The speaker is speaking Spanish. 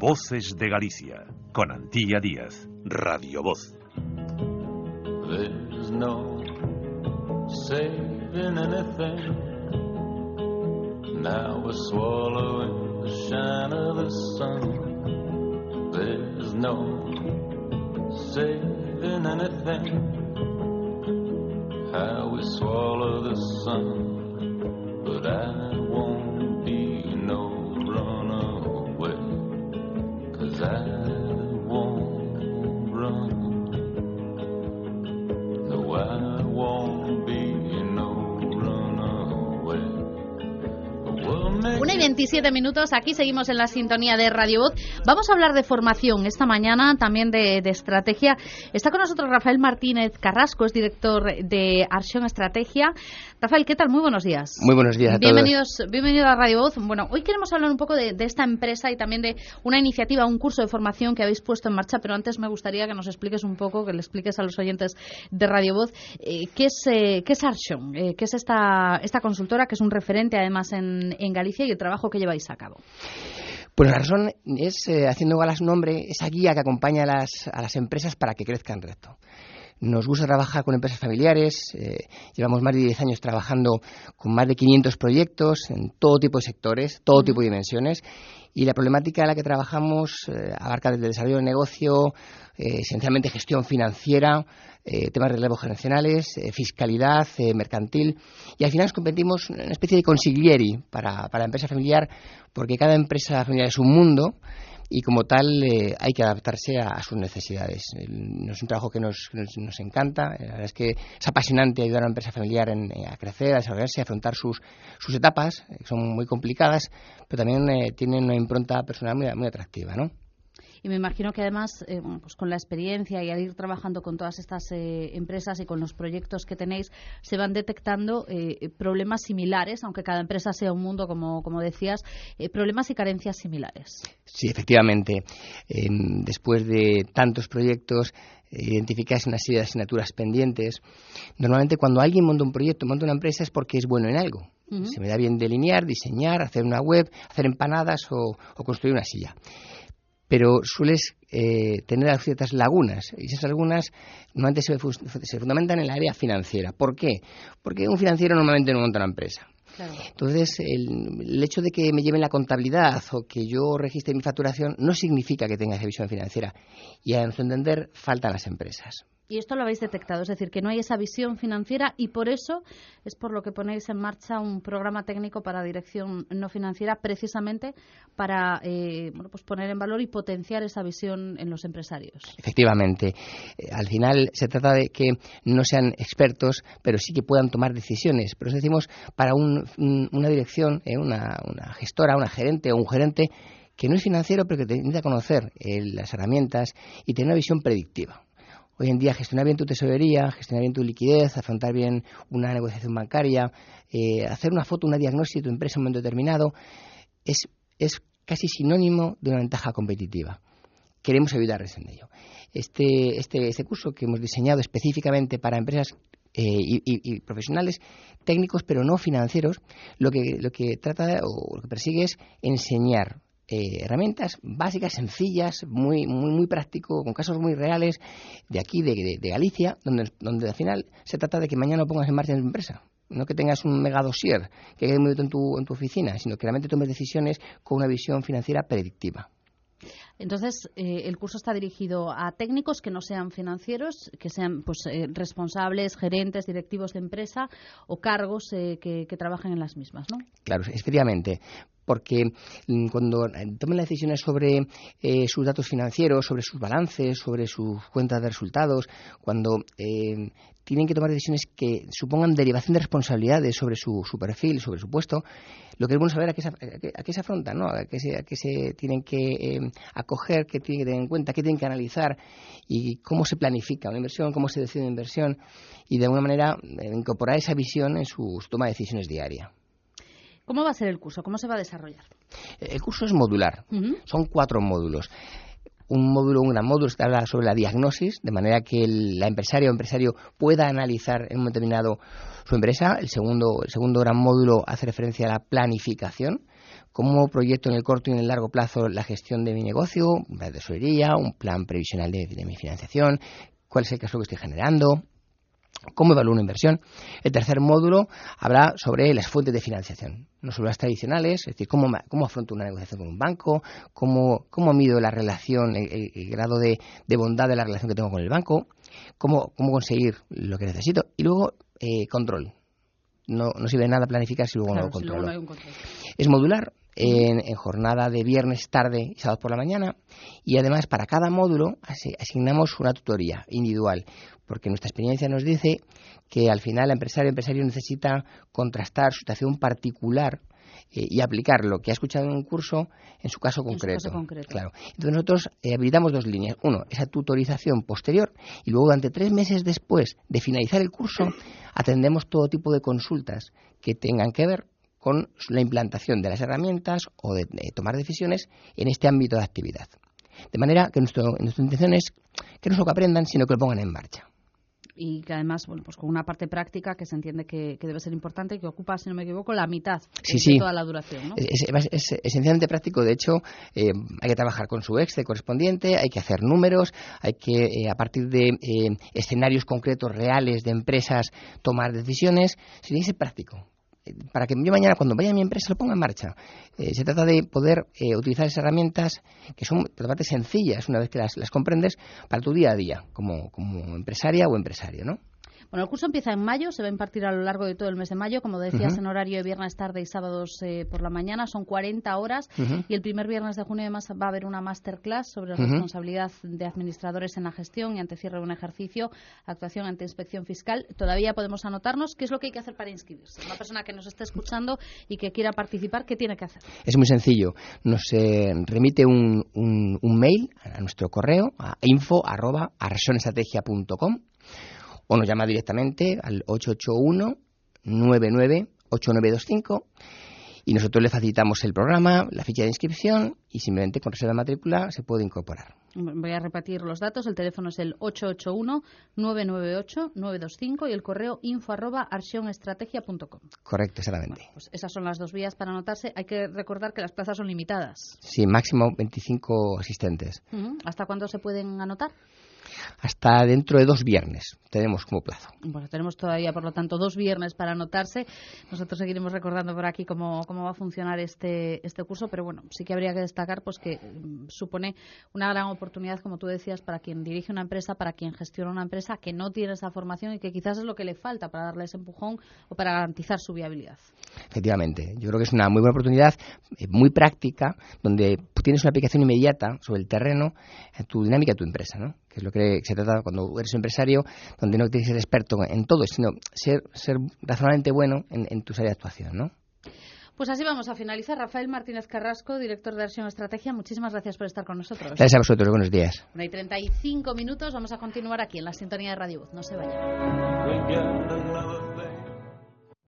Voces de Galicia, con Antía Díaz, Radio Voz. There's no saving anything. Now we're swallowing the shine of the sun. There's no saving anything. How we swallow the sun. But I won't be no runaway, 'cause I won't run. No, I won't be no runaway. 1:27, aquí seguimos en la sintonía de Radio Voz. Vamos a hablar de formación esta mañana, también de estrategia. Está con nosotros Rafael Martínez Carrasco, es director de Arxión Estrategia. Rafael, ¿qué tal? Muy buenos días. Muy buenos días a todos. Bienvenido a Radio Voz. Bueno, hoy queremos hablar un poco de esta empresa y también de una iniciativa, un curso de formación que habéis puesto en marcha, pero antes me gustaría que nos expliques un poco, que le expliques a los oyentes de Radio Voz, qué es Arxión, qué es esta consultora, que es un referente además en Galicia, y el trabajo que lleváis a cabo. Pues la razón es, haciendo gala a su nombre, esa guía que acompaña a las empresas para que crezcan recto. Nos gusta trabajar con empresas familiares, llevamos más de 10 años trabajando con más de 500 proyectos en todo tipo de sectores, todo tipo de dimensiones, y la problemática en la que trabajamos abarca desde el desarrollo del negocio, esencialmente gestión financiera, temas de relevo generacionales, fiscalidad, mercantil, y al final nos convertimos en una especie de consiglieri para la empresa familiar, porque cada empresa familiar es un mundo y como tal hay que adaptarse a sus necesidades. Es un trabajo que nos encanta. La verdad es que es apasionante ayudar a una empresa familiar a crecer, a desarrollarse, a afrontar sus etapas, que son muy complicadas, pero también tienen una impronta personal muy atractiva, ¿no? Y me imagino que además, pues con la experiencia y al ir trabajando con todas estas empresas y con los proyectos que tenéis, se van detectando problemas similares, aunque cada empresa sea un mundo, como decías, problemas y carencias similares. Sí, efectivamente. Después de tantos proyectos, identificas una serie de asignaturas pendientes. Normalmente cuando alguien monta un proyecto, monta una empresa, es porque es bueno en algo. Uh-huh. Se me da bien delinear, diseñar, hacer una web, hacer empanadas o construir una silla. Pero sueles tener ciertas lagunas, y esas lagunas normalmente se fundamentan en el área financiera. ¿Por qué? Porque un financiero normalmente no monta una empresa. Claro. Entonces, el hecho de que me lleven la contabilidad o que yo registre mi facturación no significa que tenga esa visión financiera. Y a nuestro entender, faltan las empresas. Y esto lo habéis detectado, es decir, que no hay esa visión financiera, y por eso es por lo que ponéis en marcha un programa técnico para dirección no financiera, precisamente para pues poner en valor y potenciar esa visión en los empresarios. Efectivamente. Al final se trata de que no sean expertos, pero sí que puedan tomar decisiones. Por eso decimos, para una dirección, una gestora, una gerente o un gerente que no es financiero, pero que necesita conocer las herramientas y tener una visión predictiva. Hoy en día gestionar bien tu tesorería, gestionar bien tu liquidez, afrontar bien una negociación bancaria, hacer una foto, una diagnóstico de tu empresa en un momento determinado, es casi sinónimo de una ventaja competitiva. Queremos ayudarles en ello. Este curso que hemos diseñado específicamente para empresas y profesionales técnicos, pero no financieros, lo que trata o lo que persigue es enseñar herramientas básicas, sencillas, muy práctico, con casos muy reales de aquí, de Galicia, donde al final se trata de que mañana pongas en marcha en tu empresa. No que tengas un mega dossier que quede muy bien en tu oficina, sino que realmente tomes decisiones con una visión financiera predictiva. Entonces, el curso está dirigido a técnicos que no sean financieros, que sean responsables, gerentes, directivos de empresa o cargos que trabajen en las mismas, ¿no? Claro, efectivamente. Porque cuando tomen las decisiones sobre sus datos financieros, sobre sus balances, sobre sus cuentas de resultados, cuando tienen que tomar decisiones que supongan derivación de responsabilidades sobre su perfil, sobre su puesto, lo que es bueno saber a qué se afrontan, ¿no? a qué se tienen que acoger, qué tienen que tener en cuenta, qué tienen que analizar y cómo se planifica una inversión, cómo se decide una inversión, y de alguna manera incorporar esa visión en su toma de decisiones diaria. ¿Cómo va a ser el curso? ¿Cómo se va a desarrollar? El curso es modular. Uh-huh. Son 4 módulos. un gran módulo que habla sobre la diagnosis, de manera que la empresaria o empresario pueda analizar en un momento determinado su empresa. El segundo gran módulo hace referencia a la planificación. ¿Cómo proyecto en el corto y en el largo plazo la gestión de mi negocio? Un plan de tesorería, un plan previsional de mi financiación, cuál es el cash flow que estoy generando, cómo evalúo una inversión. El tercer módulo habla sobre las fuentes de financiación, no solo las tradicionales, es decir, cómo afronto una negociación con un banco, cómo mido la relación, el grado de bondad de la relación que tengo con el banco, cómo conseguir lo que necesito, y luego control. No sirve de nada planificar si luego no lo controlo. Si luego no hay un control. Es modular, en jornada de viernes tarde y sábado por la mañana, y además para cada módulo asignamos una tutoría individual, porque nuestra experiencia nos dice que al final el empresario necesita contrastar su situación particular y aplicar lo que ha escuchado en un curso en su caso concreto. Claro. Entonces nosotros habilitamos 2 líneas. Uno, esa tutorización posterior, y luego durante 3 meses después de finalizar el curso atendemos todo tipo de consultas que tengan que ver con la implantación de las herramientas o de tomar decisiones en este ámbito de actividad. De manera que nuestra intención es que no solo que aprendan, sino que lo pongan en marcha. Y que además, bueno, pues con una parte práctica que se entiende que debe ser importante y que ocupa, si no me equivoco, la mitad de toda la duración, ¿no? Es esencialmente práctico. De hecho, hay que trabajar con su Excel correspondiente, hay que hacer números, hay que, a partir de escenarios concretos reales de empresas, tomar decisiones. Tiene que ser práctico, para que yo mañana, cuando vaya a mi empresa, lo ponga en marcha. Se trata de poder utilizar esas herramientas que son totalmente sencillas una vez que las comprendes para tu día a día, como empresaria o empresario, ¿no? Bueno, el curso empieza en mayo, se va a impartir a lo largo de todo el mes de mayo, como decías, en horario de viernes tarde y sábados por la mañana, son 40 horas, y el primer viernes de junio además va a haber una masterclass sobre responsabilidad de administradores en la gestión y ante cierre de un ejercicio, actuación ante inspección fiscal. Todavía podemos anotarnos. ¿Qué es lo que hay que hacer para inscribirse? Una persona que nos esté escuchando y que quiera participar, ¿qué tiene que hacer? Es muy sencillo. Nos remite un mail a nuestro correo, a info@arsionestrategia.com, o nos llama directamente al 881-998925 y nosotros le facilitamos el programa, la ficha de inscripción, y simplemente con reserva de matrícula se puede incorporar. Voy a repetir los datos. El teléfono es el 881-998-925 y el correo info@arsionestrategia.com. Correcto, exactamente. Bueno, pues esas son las 2 vías para anotarse. Hay que recordar que las plazas son limitadas. Sí, máximo 25 asistentes. ¿Hasta cuándo se pueden anotar? Hasta dentro de 2 viernes tenemos como plazo. Bueno, tenemos todavía, por lo tanto, 2 viernes para anotarse. Nosotros seguiremos recordando por aquí cómo va a funcionar este curso, pero bueno, sí que habría que destacar pues que supone una gran oportunidad, como tú decías, para quien dirige una empresa, para quien gestiona una empresa que no tiene esa formación y que quizás es lo que le falta para darle ese empujón o para garantizar su viabilidad. Efectivamente, yo creo que es una muy buena oportunidad, muy práctica, donde tienes una aplicación inmediata sobre el terreno, en tu dinámica de tu empresa, ¿no? Que es lo que se trata cuando eres empresario, donde no tienes que ser experto en todo, sino ser razonablemente bueno en tus áreas de actuación, ¿no? Pues así vamos a finalizar. Rafael Martínez Carrasco, director de Arsion Estrategia, muchísimas gracias por estar con nosotros. Gracias a vosotros, buenos días. 1:35, vamos a continuar aquí en la sintonía de Radio Voz. No se vayan.